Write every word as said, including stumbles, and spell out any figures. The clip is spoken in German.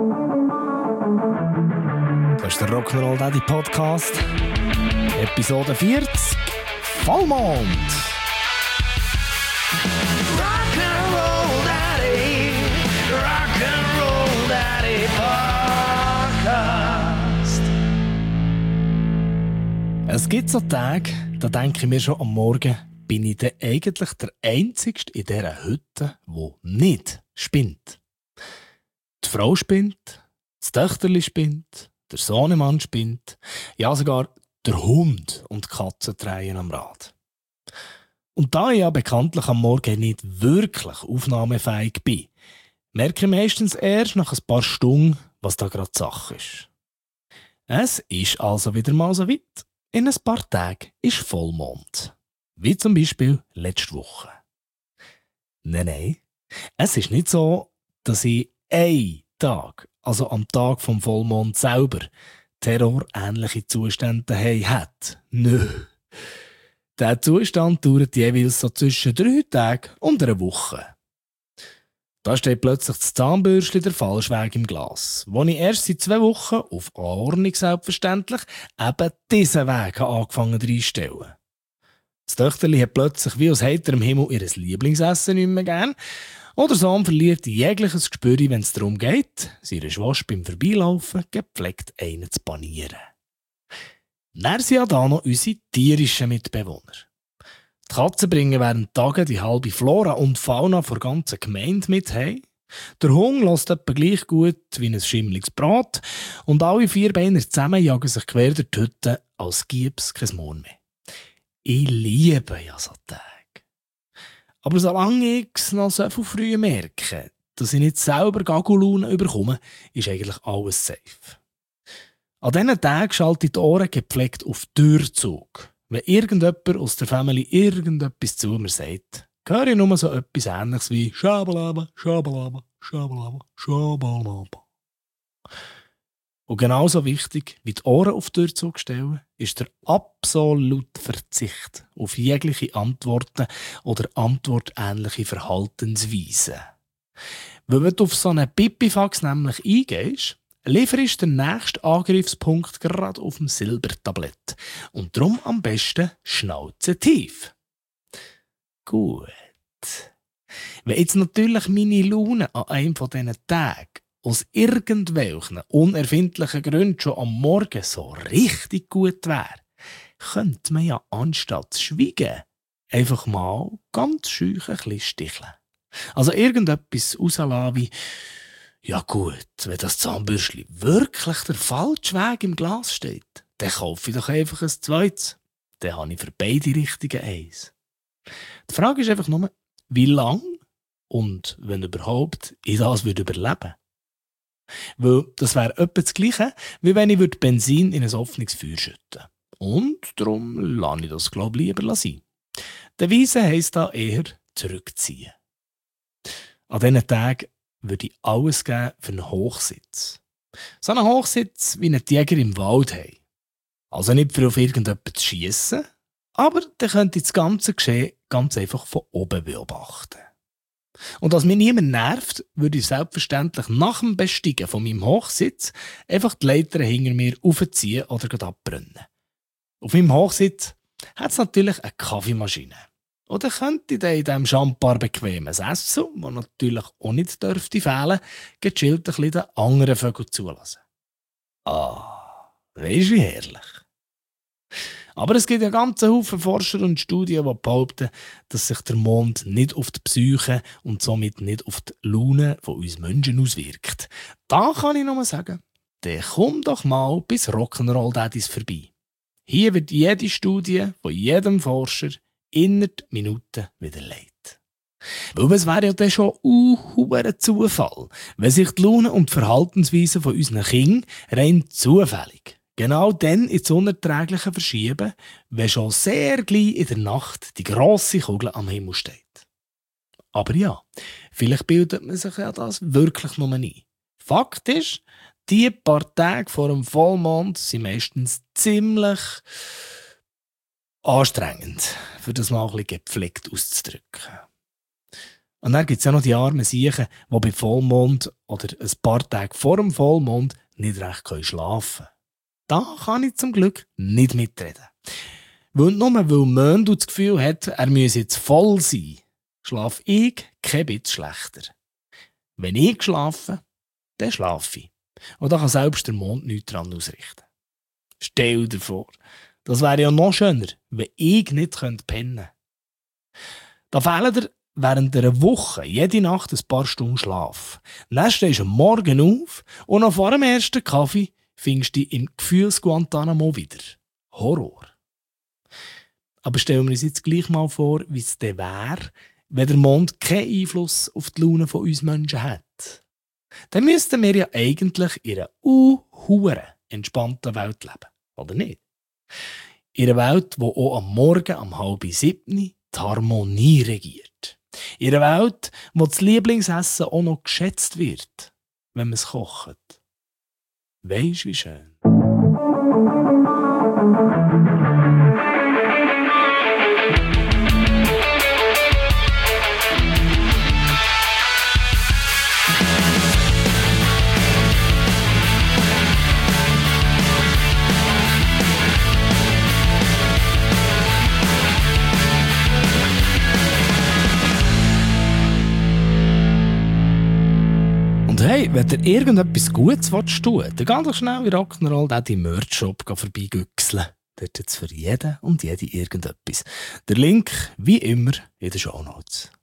Das ist der Rock'n'Roll Daddy Podcast. Episode vierzig. Vollmond. Rock'n'Roll Daddy. Rock'n'Roll Daddy Podcast. Es gibt so Tage, da denke ich mir schon am Morgen, bin ich denn eigentlich der Einzige in dieser Hütte, der nicht spinnt. Die Frau spinnt, das Töchterli spinnt, der Sohnemann spinnt, ja sogar der Hund und die Katze drehen am Rad. Und da ich ja bekanntlich am Morgen nicht wirklich aufnahmefähig bin, merke ich meistens erst nach ein paar Stunden, was da gerade Sache ist. Es ist also wieder mal so weit. In ein paar Tagen ist Vollmond. Wie zum Beispiel letzte Woche. Nein, nein. Es ist nicht so, dass ich einen Tag, also am Tag vom Vollmond selber, terrorähnliche Zustände daheim hat. Nö. Dieser Zustand dauert jeweils so zwischen drei Tagen und einer Woche. Da steht plötzlich das Zahnbürstchen der Falschweg im Glas, wo ich erst seit zwei Wochen, auf Ordnung selbstverständlich, eben diesen Weg angefangen reinzustellen. Das Töchterli hat plötzlich wie aus heiterem Himmel ihr Lieblingsessen nicht mehr gern. Oder Sohn verliert jegliches Gespür, wenn es darum geht, seine Schwester beim Vorbeilaufen gepflegt einen zu panieren. Dann sind ja da noch unsere tierischen Mitbewohner. Die Katzen bringen während Tagen die halbe Flora und Fauna der ganzen Gemeinde mit heim. Der Hund lässt etwa gleich gut wie ein schimmliges Brat und alle Vierbeiner zusammen jagen sich quer durch die Hütte, als gäbe es kein Morgen mehr. Ich liebe ja so Tage. Aber solange ich es noch so viel früh merke, dass ich nicht selber Gagulaune bekomme, ist eigentlich alles safe. An diesen Tagen schalte ich die Ohren gepflegt auf Türzug. Wenn irgendjemand aus der Familie irgendetwas zu mir sagt, höre ich nur so etwas Ähnliches wie Schabalaba, Schabalaba, Schabalaba, Schabalaba. Und genauso wichtig wie die Ohren auf die Türzug stellen, ist der absolute Verzicht auf jegliche Antworten oder antwortähnliche Verhaltensweisen. Weil wenn du auf so einen Pipifax nämlich eingehst, lieferst du den nächsten Angriffspunkt gerade auf dem Silbertablett. Und darum am besten Schnauze tief. Gut. Wenn jetzt natürlich meine Laune an einem von diesen Tagen aus irgendwelchen unerfindlichen Gründen schon am Morgen so richtig gut wäre, könnte man ja anstatt zu schweigen einfach mal ganz schüch ein bisschen sticheln. Also irgendetwas rauslassen wie «Ja gut, wenn das Zahnbürstchen wirklich der falsche Weg im Glas steht, dann kaufe ich doch einfach ein zweites. Dann habe ich für beide Richtigen eins.» Die Frage ist einfach nur, wie lang und, wenn überhaupt, ich das würde überleben. Weil das wäre etwa das Gleiche, wie wenn ich Benzin in ein offenes Feuer schütten. Und darum lasse ich das, glaube ich, lieber sein. Der Weise heisst da eher zurückziehen. An diesen Tagen würde ich alles geben für einen Hochsitz. So einen Hochsitz, wie ein Jäger im Wald haben. Also nicht für auf irgendjemanden zu schiessen, aber dann könnte ich das ganze Geschehen ganz einfach von oben beobachten. Und dass mich niemand nervt, würde ich selbstverständlich nach dem Besteigen von meinem Hochsitz einfach die Leiter hinter mir aufziehen oder abbrennen. Auf meinem Hochsitz hat es natürlich eine Kaffeemaschine. Oder könnte ich dann in diesem Champar bequemes Essen, das natürlich auch nicht dürfte fehlen, gechillt ein bisschen den anderen Vögeln zulassen. Ah, weisst wie herrlich. Aber es gibt ja ganze Haufen Forscher und Studien, die behaupten, dass sich der Mond nicht auf die Psyche und somit nicht auf die Laune von uns Menschen auswirkt. Da kann ich nur sagen, dann komm doch mal bis Rock'n'Roll Daddys vorbei. Hier wird jede Studie von jedem Forscher innerhalb Minuten widerlegt. Weil es wäre ja dann schon ein Zufall, wenn sich die Laune und die Verhaltensweise von unseren Kindern rein zufällig genau dann ins Unerträgliche verschieben, wenn schon sehr gleich in der Nacht die grosse Kugel am Himmel steht. Aber ja, vielleicht bildet man sich ja das wirklich nur ein. Fakt ist, die paar Tage vor dem Vollmond sind meistens ziemlich anstrengend, für das mal ein bisschen gepflegt auszudrücken. Und dann gibt es ja noch die armen Siechen, die bei Vollmond oder ein paar Tage vor dem Vollmond nicht recht schlafen können. Da kann ich zum Glück nicht mitreden. Weil nur weil Möndl das Gefühl hat, er müsse jetzt voll sein, schlafe ich kein bisschen schlechter. Wenn ich schlafe, dann schlafe ich. Und da kann selbst der Mond nichts daran ausrichten. Stell dir vor, das wäre ja noch schöner, wenn ich nicht pennen könnte. Da fehlen dir während einer Woche jede Nacht ein paar Stunden Schlaf. Dann stehst du am Morgen auf und noch vor dem ersten Kaffee findest du dich im Gefühls-Guantanamo wieder. Horror. Aber stellen wir uns jetzt gleich mal vor, wie es dann wäre, wenn der Mond keinen Einfluss auf die Laune von uns Menschen hat. Dann müssten wir ja eigentlich in einer unhuere entspannten Welt leben. Oder nicht? In einer Welt, wo auch am Morgen um halb sieben die Harmonie regiert. In einer Welt, wo das Lieblingsessen auch noch geschätzt wird, wenn man es kocht. Weisst wie schön. Und hey, wenn ihr irgendetwas Gutes tun wollt, dann geh doch schnell in Rock'n'Roll den Merch-Shop vorbeigüchseln. Dort jetzt für jeden und jede irgendetwas. Der Link, wie immer, in den Shownotes.